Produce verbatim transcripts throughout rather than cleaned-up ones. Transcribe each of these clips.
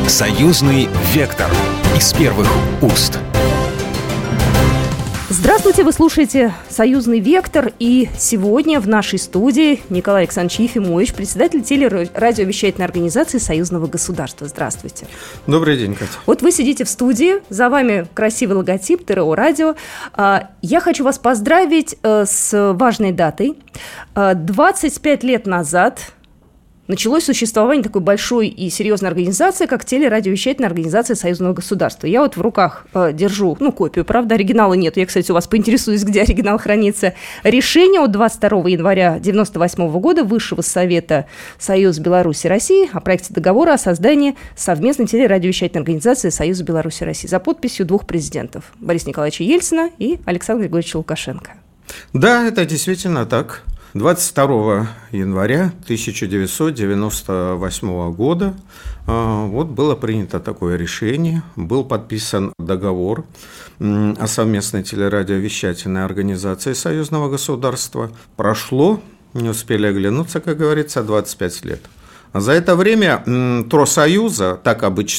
Союзный вектор из первых уст. Здравствуйте, вы слушаете «Союзный вектор», и сегодня в нашей студии Николай Александрович Ефимович, председатель телерадиовещательной организации Союзного государства. Здравствуйте. Добрый день, Катя. Вот вы сидите в студии, за вами красивый логотип ТРО Радио. Я хочу вас поздравить с важной датой. двадцать пять лет назад началось существование такой большой и серьезной организации, как телерадиовещательная организация Союзного государства. Я вот в руках э, держу, ну, копию, правда, оригинала нет. Я, кстати, у вас поинтересуюсь, где оригинал хранится. Решение от двадцать второго января девяносто восьмого года Высшего Совета Союза Беларуси России о проекте договора о создании совместной телерадиовещательной организации Союза Беларуси России за подписью двух президентов – Бориса Николаевича Ельцина и Александра Григорьевича Лукашенко. Да, это действительно так. двадцать второго января тысяча девятьсот девяносто восьмого года вот было принято такое решение, был подписан договор о совместной телерадиовещательной организации Союзного государства. Прошло, не успели оглянуться, как говорится, двадцать пять лет. За это время ТРО Союза, так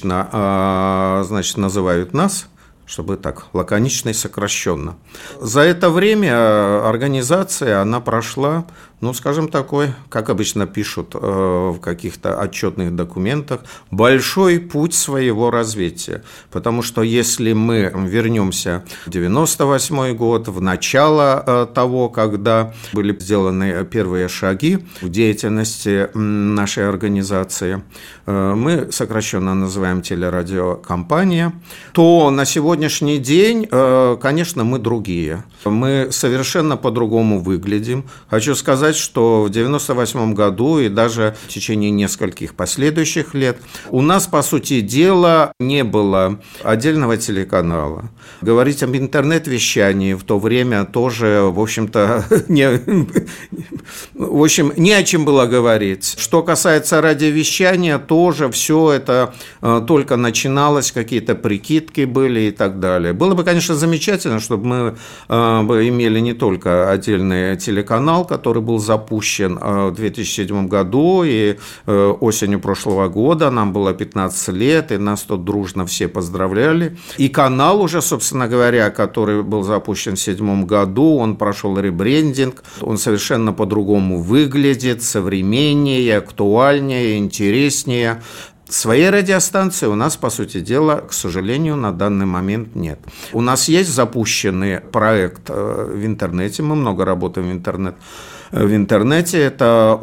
обычно, значит, называют нас, чтобы так лаконично и сокращенно. За это время организация, она прошла, ну, скажем, такой, как обычно пишут э, в каких-то отчетных документах, большой путь своего развития. Потому что если мы вернемся в девяносто восьмой год, в начало э, того, когда были сделаны первые шаги в деятельности нашей организации, э, мы сокращенно называем телерадиокомпания, то на сегодняшний день, э, конечно, мы другие. Мы совершенно по-другому выглядим. Хочу сказать, что в девяносто восьмом году и даже в течение нескольких последующих лет у нас, по сути дела, не было отдельного телеканала. Говорить об интернет-вещании в то время тоже, в общем-то, не, в общем, не о чем было говорить. Что касается радиовещания, тоже все это только начиналось, какие-то прикидки были и так далее. Было бы, конечно, замечательно, чтобы мы имели не только отдельный телеканал, который был запущен в две тысячи седьмом году, и осенью прошлого года нам было пятнадцать лет, и нас тут дружно все поздравляли. И канал уже, собственно говоря, который был запущен в две тысячи седьмом году, он прошел ребрендинг, он совершенно по-другому выглядит, современнее, актуальнее, интереснее. Своей радиостанции у нас, по сути дела, к сожалению, на данный момент нет. У нас есть запущенный проект в интернете, мы много работаем в интернете. В интернете это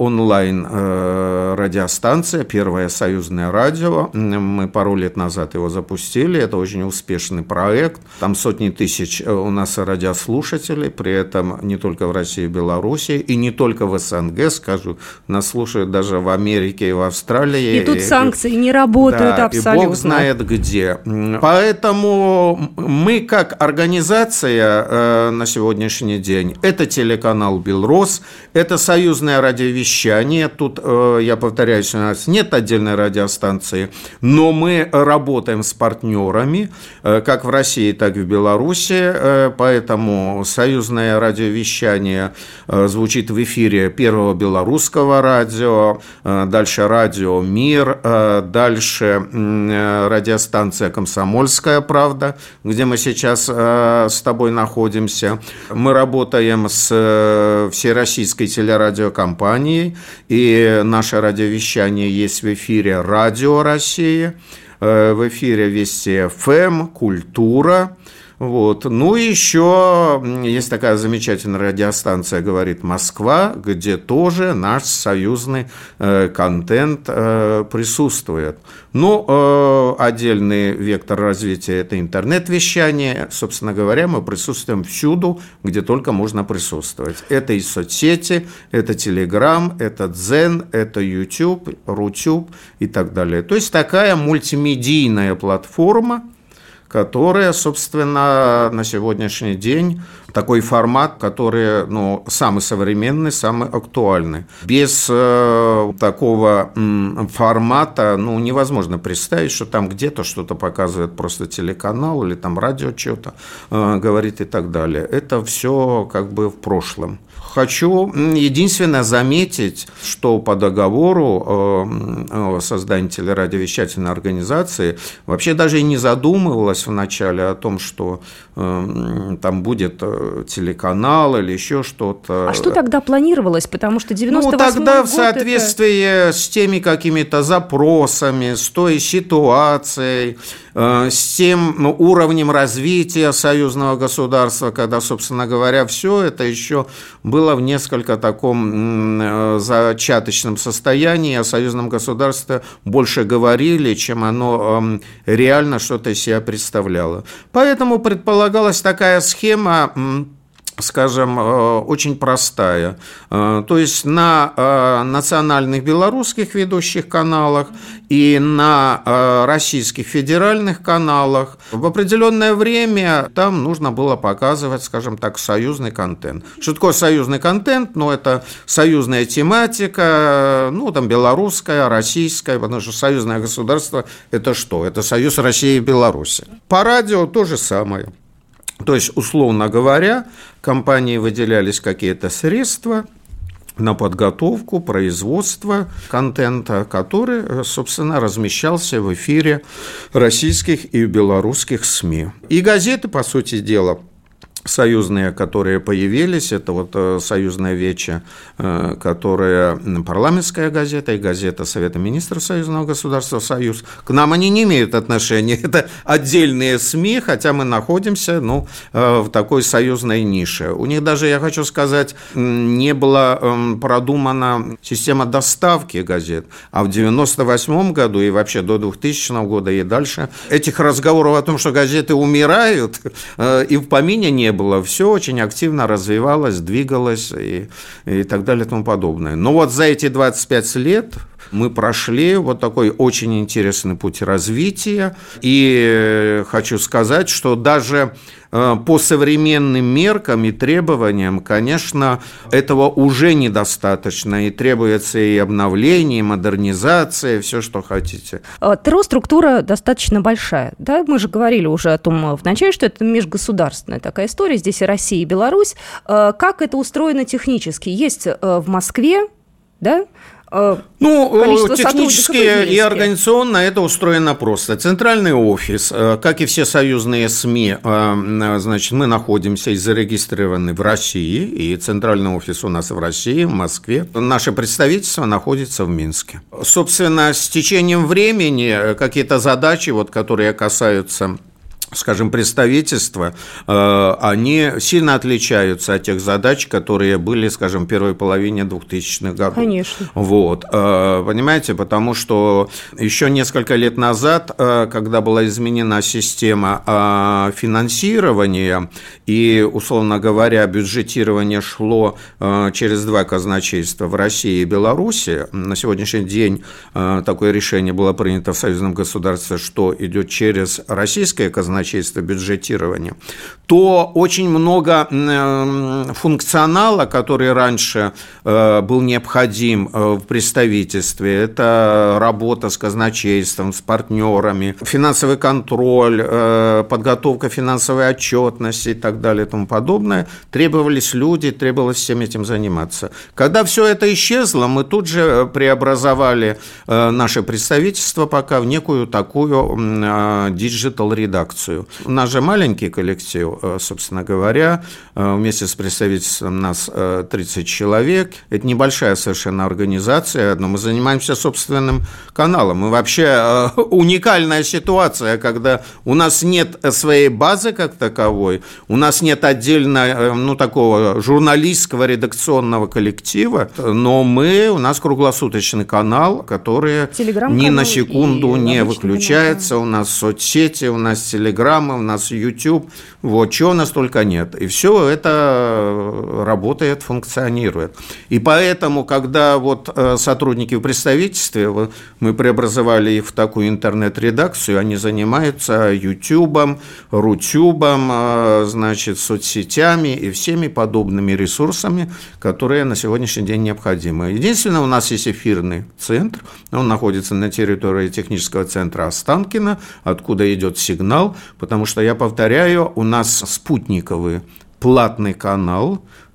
онлайн-радиостанция, первое союзное радио. Мы пару лет назад его запустили, это очень успешный проект. Там сотни тысяч у нас радиослушателей, при этом не только в России и Беларуси, и не только в СНГ, скажу, нас слушают даже в Америке и в Австралии. И тут и, санкции не работают, да, абсолютно. И бог знает где. Поэтому мы как организация на сегодняшний день, это телеканал «Белрос», это союзное радиовещание. Тут, я повторяюсь, у нас нет отдельной радиостанции, но мы работаем с партнерами, как в России, так и в Беларуси. Поэтому союзное радиовещание звучит в эфире Первого белорусского радио, дальше радио «Мир», дальше радиостанция «Комсомольская правда», где мы сейчас с тобой находимся. Мы работаем с Всероссийской телерадиокомпанией, и наше радиовещание есть в эфире «Радио России», в эфире Вести эф эм, «Культура». Вот. Ну и еще есть такая замечательная радиостанция «Говорит Москва», где тоже наш союзный э, контент э, присутствует. Ну, э, отдельный вектор развития – это интернет-вещание. Собственно говоря, мы присутствуем всюду, где только можно присутствовать. Это и соцсети, это Телеграм, это Дзен, это Ютуб, Рутюб и так далее. То есть такая мультимедийная платформа, которая, собственно, на сегодняшний день такой формат, который, ну, самый современный, самый актуальный. Без э, такого м, формата, ну, невозможно представить, что там где-то что-то показывает просто телеканал или там радио что-то э, говорит и так далее. Это все как бы в прошлом. Хочу единственное заметить, что по договору создание телерадиовещательной организации вообще даже и не задумывалось вначале о том, что там будет телеканал или еще что-то. А что тогда планировалось? Потому что девяносто восьмой Ну, тогда год в соответствии это... с теми какими-то запросами, с той ситуацией, с тем уровнем развития союзного государства, когда, собственно говоря, все это еще было в несколько таком зачаточном состоянии, о союзном государстве больше говорили, чем оно реально что-то из себя представляло. Поэтому предполагалась такая схема, скажем, очень простая. То есть на национальных белорусских ведущих каналах и на российских федеральных каналах в определенное время там нужно было показывать, скажем так, союзный контент. Что такое союзный контент? Ну, это союзная тематика, ну, там, белорусская, российская, потому что союзное государство – это что? Это союз России и Беларуси. По радио то же самое. То есть, условно говоря, компании выделялись какие-то средства на подготовку, производство контента, который, собственно, размещался в эфире российских и белорусских СМИ. И газеты, по сути дела, союзные, которые появились, это вот «Союзная Веча», которая парламентская газета и газета Совета министров Союзного государства «Союз». К нам они не имеют отношения, это отдельные СМИ, хотя мы находимся, ну, в такой союзной нише. У них даже, я хочу сказать, не была продумана система доставки газет, а в девяносто восьмом году и вообще до двухтысячного года и дальше этих разговоров о том, что газеты умирают, и в помине не было, все очень активно развивалось, двигалось и, и так далее и тому подобное. Но вот за эти двадцать пять лет мы прошли вот такой очень интересный путь развития, и хочу сказать, что даже по современным меркам и требованиям, конечно, этого уже недостаточно, и требуется и обновление, и модернизация, и все, что хотите. ТРО-структура достаточно большая, да? Мы же говорили уже о том вначале, что это межгосударственная такая история, здесь и Россия, и Беларусь. Как это устроено технически? Есть в Москве, да? Ну, технически и организационно это устроено просто. Центральный офис, как и все союзные СМИ, значит, мы находимся и зарегистрированы в России, и центральный офис у нас в России, в Москве. Наше представительство находится в Минске. Собственно, с течением времени какие-то задачи, вот, которые касаются, скажем, представительства, они сильно отличаются от тех задач, которые были, скажем, в первой половине двухтысячных годов. Конечно. Вот. Понимаете, потому что еще несколько лет назад, когда была изменена система финансирования и, условно говоря, бюджетирование шло через два казначейства в России и Беларуси, на сегодняшний день такое решение было принято в союзном государстве, что идет через российское казначейство, бюджетирования, то очень много функционала, который раньше был необходим в представительстве, это работа с казначейством, с партнерами, финансовый контроль, подготовка финансовой отчетности и так далее и тому подобное, требовались люди, требовалось всем этим заниматься. Когда все это исчезло, мы тут же преобразовали наше представительство пока в некую такую диджитал-редакцию. У нас же маленький коллектив, собственно говоря, вместе с представительством нас тридцать человек. Это небольшая совершенно организация, но мы занимаемся собственным каналом. И вообще уникальная ситуация, когда у нас нет своей базы как таковой, у нас нет отдельно, ну, такого журналистского редакционного коллектива, но мы, у нас круглосуточный канал, который ни на секунду не выключается, у нас соцсети, у нас телеграм, у нас YouTube, вот, чего у нас только нет. И все это работает, функционирует. И поэтому, когда вот сотрудники в представительстве, мы преобразовали их в такую интернет-редакцию, они занимаются YouTube, Рутюб, значит, соцсетями и всеми подобными ресурсами, которые на сегодняшний день необходимы. Единственное, у нас есть эфирный центр, он находится на территории технического центра Останкино, откуда идет сигнал, потому что, я повторяю, у нас спутниковый платный канал,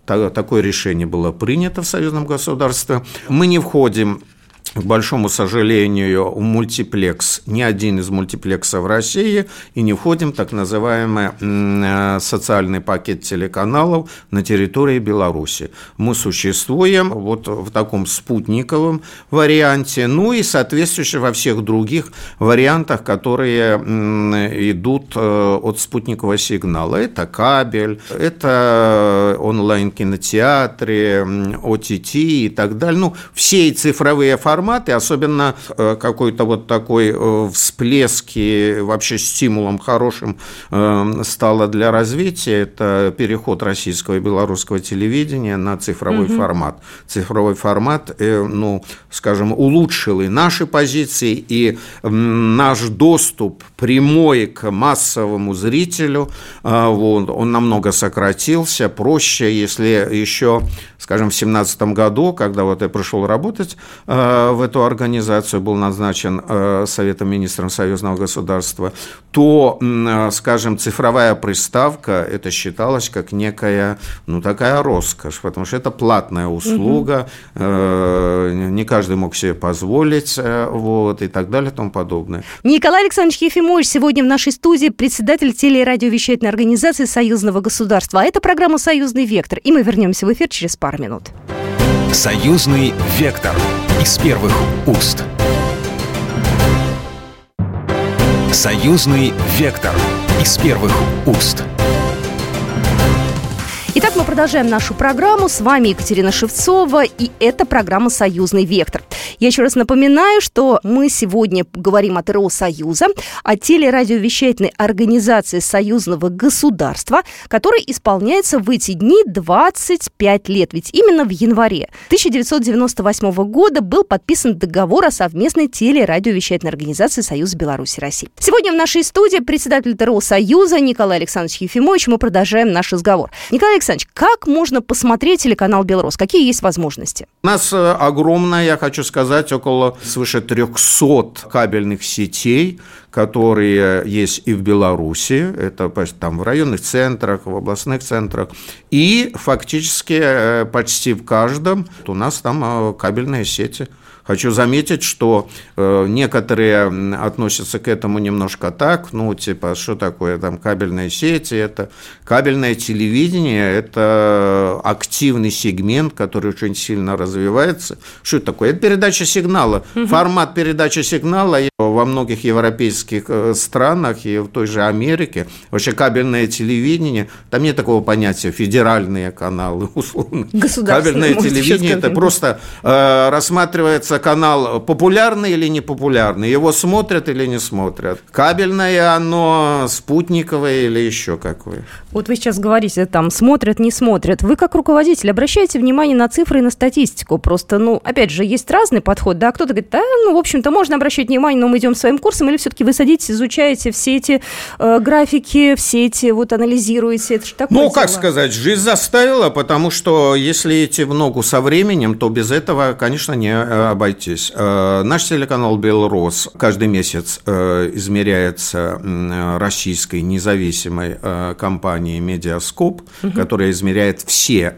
такое решение было принято в союзном государстве. Мы не входим, к большому сожалению, в мультиплекс, ни один из мультиплексов в России, и не входим в так называемый социальный пакет телеканалов на территории Беларуси. Мы существуем вот в таком спутниковом варианте, ну и соответствующе во всех других вариантах, которые идут от спутникового сигнала. Это кабель, это онлайн-кинотеатры, о ти ти и так далее. Ну, все цифровые форматы, форматы, особенно какой-то вот такой всплеск и вообще стимулом хорошим стало для развития, это переход российского и белорусского телевидения на цифровой угу. формат. Цифровой формат, ну, скажем, улучшил и наши позиции, и наш доступ прямой к массовому зрителю, вот, он намного сократился, проще, если еще, скажем, в две тысячи семнадцатом году, когда вот я пришел работать в эту организацию, был назначен Советом министров союзного государства, то, скажем, цифровая приставка, это считалось как некая, ну, такая роскошь, потому что это платная услуга, угу. не каждый мог себе позволить, вот, и так далее, и тому подобное. Николай Александрович Ефимович сегодня в нашей студии председатель теле- и радиовещательной организации союзного государства. А это программа «Союзный вектор», и мы вернемся в эфир через пару минут. «Союзный вектор» из первых уст. «Союзный вектор» из первых уст. Итак, мы продолжаем нашу программу. С вами Екатерина Шевцова, и это программа «Союзный вектор». Я еще раз напоминаю, что мы сегодня говорим о ТРО Союза, о телерадиовещательной организации союзного государства, которой исполняется в эти дни двадцать пять лет. Ведь именно в январе тысяча девятьсот девяносто восьмого года был подписан договор о совместной телерадиовещательной организации Союза Беларуси и России. Сегодня в нашей студии председатель ТРО Союза Николай Александрович Ефимович. Мы продолжаем наш разговор. Николай Александрович, как можно посмотреть телеканал «Белрос»? Какие есть возможности? У нас огромная, я хочу сказать, около свыше трехсот кабельных сетей, которые есть и в Беларуси, это там в районных центрах, в областных центрах, и фактически почти в каждом у нас там кабельные сети. Хочу заметить, что э, некоторые относятся к этому немножко так, ну, типа, что такое там кабельные сети, это кабельное телевидение, это активный сегмент, который очень сильно развивается. Что это такое? Это передача сигнала. Угу. Формат передачи сигнала во многих европейских странах и в той же Америке, вообще кабельное телевидение, там нет такого понятия федеральные каналы, условно. Кабельное телевидение, это просто э, рассматривается канал популярный или непопулярный, его смотрят или не смотрят. Кабельное оно, спутниковое или еще какое. Вот вы сейчас говорите, там, смотрят, не смотрят. Вы как руководитель обращаете внимание на цифры и на статистику? Просто, ну, опять же, есть разный подход, да, кто-то говорит, да, ну, в общем-то, можно обращать внимание, но мы идем своим курсом, или все-таки вы садитесь, изучаете все эти э, графики, все эти, вот, анализируете, это же такое Ну, дело. как сказать, жизнь заставила, потому что если идти в ногу со временем, то без этого, конечно, не обойтись. Наш телеканал «Белрос» каждый месяц измеряется российской независимой компанией «Медиаскоп», угу. которая измеряет все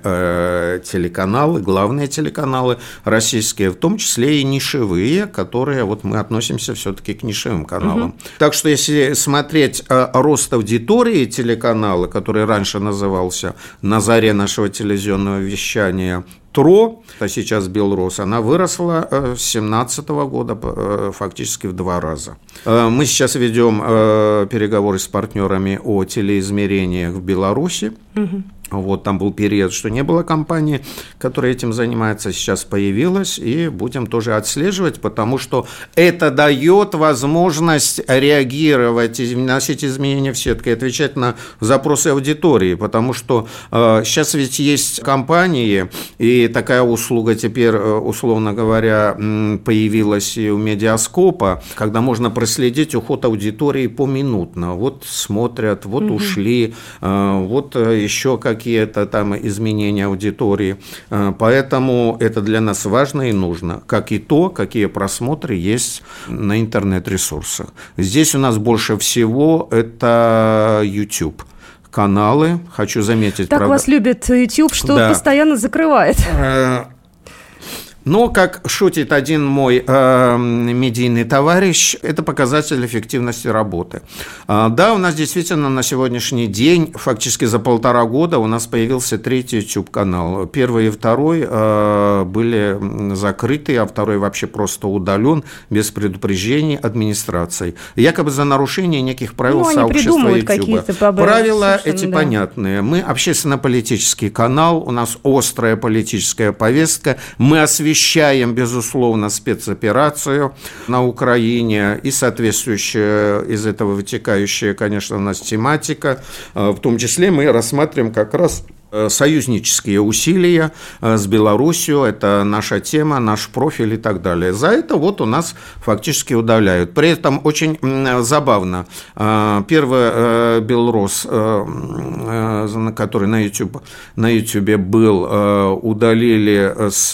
телеканалы, главные телеканалы российские, в том числе и нишевые, которые вот мы относимся все-таки к нишевым каналам. Угу. Так что если смотреть рост аудитории телеканала, который раньше назывался на заре нашего телевизионного вещания ТРО, а сейчас «Белрос», она выросла с две тысячи семнадцатого года фактически в два раза. Мы сейчас ведем переговоры с партнерами о телеизмерениях в Беларуси. Угу. Вот там был период, что не было компании, которая этим занимается, сейчас появилась, и будем тоже отслеживать, потому что это дает возможность реагировать, вносить изменения в сетку и отвечать на запросы аудитории, потому что э, сейчас ведь есть компании, и такая услуга теперь, условно говоря, появилась и у Медиаскопа, когда можно проследить уход аудитории поминутно. Вот смотрят, вот угу. ушли, э, вот еще как какие-то там изменения аудитории. Поэтому это для нас важно и нужно, как и то, какие просмотры есть на интернет-ресурсах. Здесь у нас больше всего это YouTube, каналы. Хочу заметить... Так правда... вас любит YouTube, что да. постоянно закрывает. Но, как шутит один мой э, медийный товарищ, это показатель эффективности работы. Э, да, у нас действительно на сегодняшний день, фактически за полтора года, у нас появился третий YouTube-канал. Первый и второй э, были закрыты, а второй вообще просто удален, без предупреждений администрацией. Якобы за нарушение неких правил ну, сообщества YouTube. Правила эти да. понятные. Мы общественно-политический канал, у нас острая политическая повестка, мы освещаем Освещаем, безусловно, спецоперацию на Украине и соответствующая из этого вытекающая, конечно, у нас тематика. В том числе мы рассматриваем как раз союзнические усилия с Белоруссией, это наша тема, наш профиль и так далее. За это вот у нас фактически удаляют. При этом очень забавно. Первый Белрос, который на YouTube, на YouTube был, удалили с...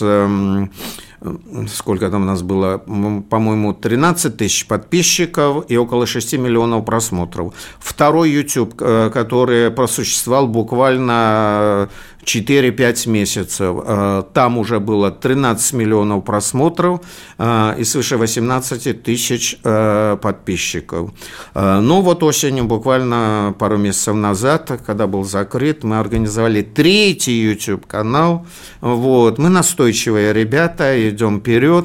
Сколько там у нас было, по-моему, тринадцать тысяч подписчиков и около шести миллионов просмотров. Второй YouTube, который просуществовал буквально четыре-пять месяцев, там уже было тринадцать миллионов просмотров и свыше восемнадцать тысяч подписчиков. Но вот осенью, буквально пару месяцев назад, когда был закрыт, мы организовали третий YouTube-канал. Вот. Мы настойчивые ребята, идем вперед.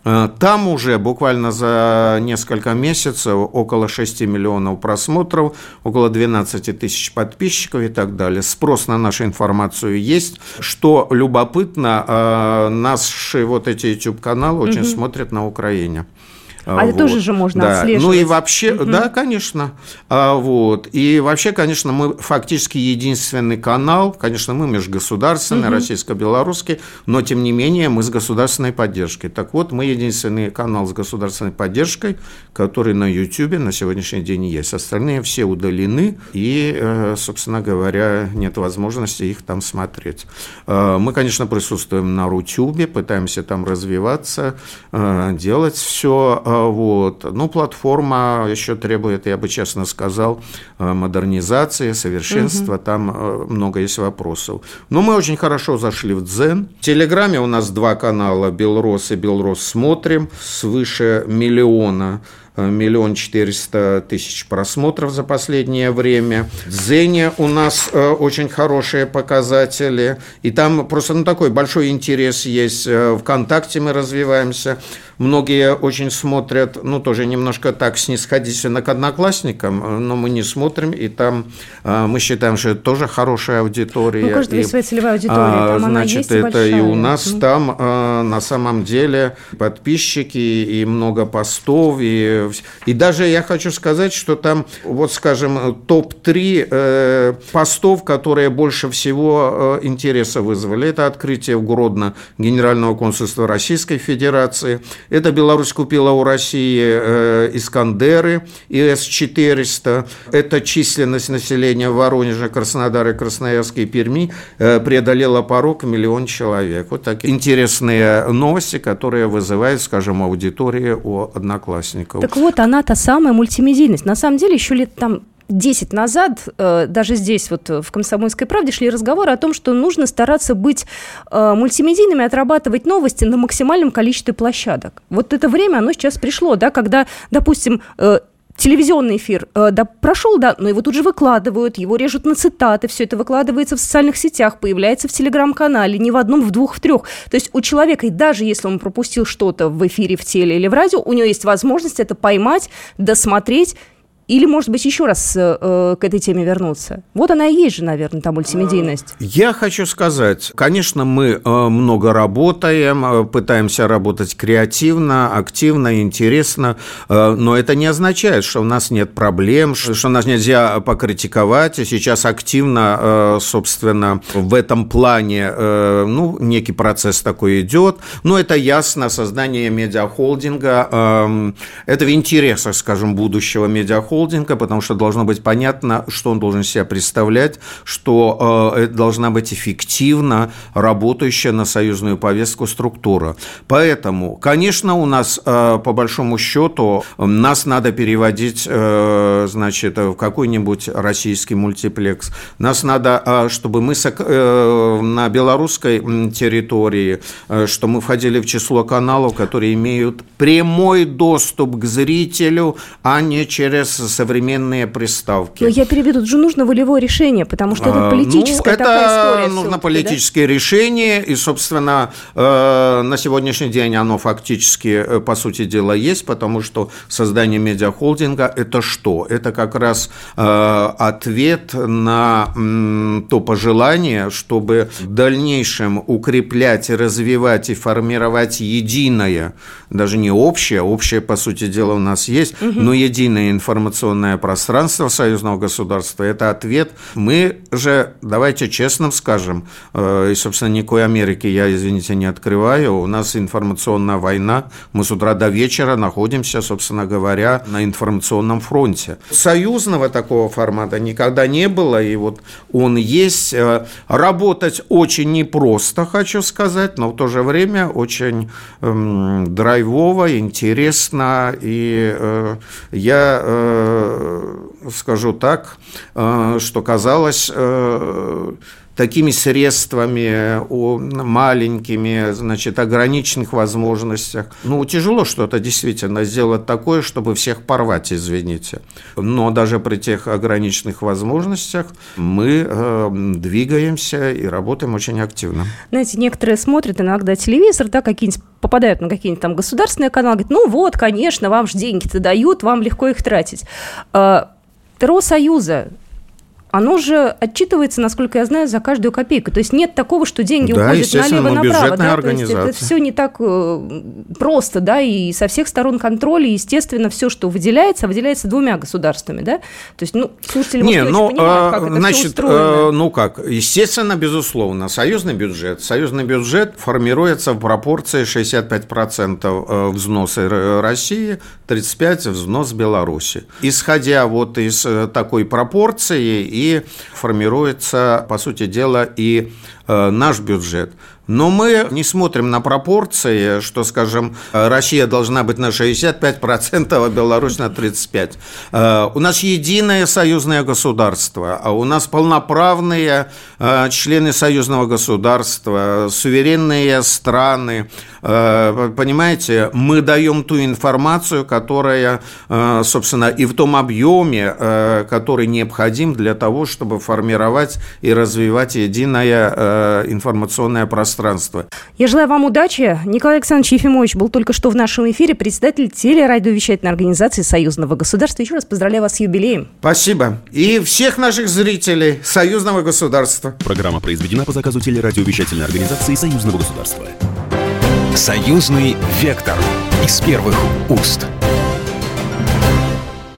Там уже буквально за несколько месяцев около шести миллионов просмотров, около двенадцать тысяч подписчиков и так далее. Спрос на нашу информацию есть. Что любопытно, наши вот эти YouTube-каналы очень угу. смотрят на Украине. А вот. Это тоже же можно да. отслеживать. Ну и вообще, угу. да, конечно. А, вот. И вообще, конечно, мы фактически единственный канал, конечно, мы межгосударственный, угу. российско-белорусский, но тем не менее мы с государственной поддержкой. Так вот, мы единственный канал с государственной поддержкой, который на YouTube на сегодняшний день есть. Остальные все удалены, и, собственно говоря, нет возможности их там смотреть. Мы, конечно, присутствуем на Рутюбе, пытаемся там развиваться, делать все. Вот. Ну, платформа еще требует, я бы честно сказал, модернизации, совершенства, угу. там много есть вопросов. Но мы очень хорошо зашли в Дзен. В Телеграме у нас два канала, Белрос и Белрос смотрим, свыше миллиона. Миллион четыреста тысяч просмотров за последнее время. В Дзене у нас э, очень хорошие показатели. И там просто ну, такой большой интерес есть. ВКонтакте мы развиваемся. Многие очень смотрят, ну, тоже немножко так снисходительно к одноклассникам, но мы не смотрим, и там э, мы считаем, что это тоже хорошая аудитория. Ну, каждая своя целевая аудитория, там она значит, есть это большая. И у нас mm-hmm. там э, на самом деле подписчики, и много постов, и И даже я хочу сказать, что там, вот скажем, топ три э, постов, которые больше всего э, интереса вызвали. Это открытие в Гродно Генерального консульства Российской Федерации. Это Беларусь купила у России э, Искандеры И С четыреста. Это численность населения Воронежа, Краснодара, Красноярска и Перми э, преодолела порог в миллион человек. Вот такие интересные новости, которые вызывают, скажем, аудитории у одноклассников. Так вот, она та самая мультимедийность. На самом деле, еще лет там десять назад, э, даже здесь, вот в «Комсомольской правде», шли разговоры о том, что нужно стараться быть э, мультимедийными, отрабатывать новости на максимальном количестве площадок. Вот это время, оно сейчас пришло, да, когда, допустим, э, телевизионный эфир э, да, прошел, да, но его тут же выкладывают, его режут на цитаты, все это выкладывается в социальных сетях, появляется в телеграм-канале, не в одном, в двух, в трех. То есть у человека, и даже если он пропустил что-то в эфире, в теле или в радио, у него есть возможность это поймать, досмотреть, или, может быть, еще раз э, к этой теме вернуться. Вот она и есть же, наверное, та мультимедийность. Я хочу сказать, конечно, мы э, много работаем, э, пытаемся работать креативно, активно, интересно, э, но это не означает, что у нас нет проблем, что, что нас нельзя покритиковать. И сейчас активно, э, собственно, в этом плане, э, ну, некий процесс такой идет. Но это ясно, создание медиахолдинга, э, это в интересах, скажем, будущего медиахолдинга, медиахолдинга, потому что должно быть понятно, что он должен себя представлять, что э, это должна быть эффективно работающая на союзную повестку структура. Поэтому, конечно, у нас, э, по большому счету, нас надо переводить, э, значит, в какой-нибудь российский мультиплекс. Нас надо, э, чтобы мы сок- э, на белорусской территории, э, что мы входили в число каналов, которые имеют прямой доступ к зрителю, а не через современные приставки. Но я переведу, тут же нужно волевое решение, потому что это политическая ну, такая история. Это нужно политическое да? решение, и, собственно, э, на сегодняшний день оно фактически, э, по сути дела, есть, потому что создание медиахолдинга – это что? Это как раз э, ответ на м, то пожелание, чтобы в дальнейшем укреплять, развивать и формировать единое, даже не общее, общее, по сути дела, у нас есть, угу. но единое информационное пространство союзного государства – это ответ. Мы же, давайте честно скажем, э, и, собственно, никакой Америки я, извините, не открываю, у нас информационная война, мы с утра до вечера находимся, собственно говоря, на информационном фронте. Союзного такого формата никогда не было, и вот он есть. Работать очень непросто, хочу сказать, но в то же время очень эм, драйвово, интересно, и э, я э, скажу так, э, что казалось э, такими средствами, маленькими, значит, ограниченных возможностях. Ну, тяжело что-то действительно сделать такое, чтобы всех порвать, извините. Но даже при тех ограниченных возможностях мы э, двигаемся и работаем очень активно. Знаете, некоторые смотрят иногда телевизор, да, какие-нибудь попадают на какие-нибудь там государственные каналы, говорят, ну вот, конечно, вам же деньги-то дают, вам легко их тратить. ТРО Союза, оно же отчитывается, насколько я знаю, за каждую копейку. То есть нет такого, что деньги да, уходят налево-направо. Да? То есть это все не так просто, да, и со всех сторон контроля, естественно, все, что выделяется, выделяется двумя государствами, да. То есть, ну, слушатели, может, не, ну, понимают, как это значит, все устроено. Ну как, естественно, безусловно, союзный бюджет. Союзный бюджет формируется в пропорции шестьдесят пять процентов взносы России, тридцать пять процентов взнос Беларуси. Исходя вот из такой пропорции, и формируется, по сути дела, и э, наш бюджет. Но мы не смотрим на пропорции, что, скажем, Россия должна быть на шестьдесят пять процентов, а Беларусь на тридцать пять процентов. У нас единое союзное государство, а у нас полноправные члены союзного государства, суверенные страны. Понимаете, мы даем ту информацию, которая, собственно, и в том объеме, который необходим для того, чтобы формировать и развивать единое информационное пространство. Я желаю вам удачи. Николай Александрович Ефимович был только что в нашем эфире, председатель телерадиовещательной организации Союзного государства. Еще раз поздравляю вас с юбилеем. Спасибо. И всех наших зрителей Союзного государства. Программа произведена по заказу телерадиовещательной организации Союзного государства. Союзный вектор из первых уст.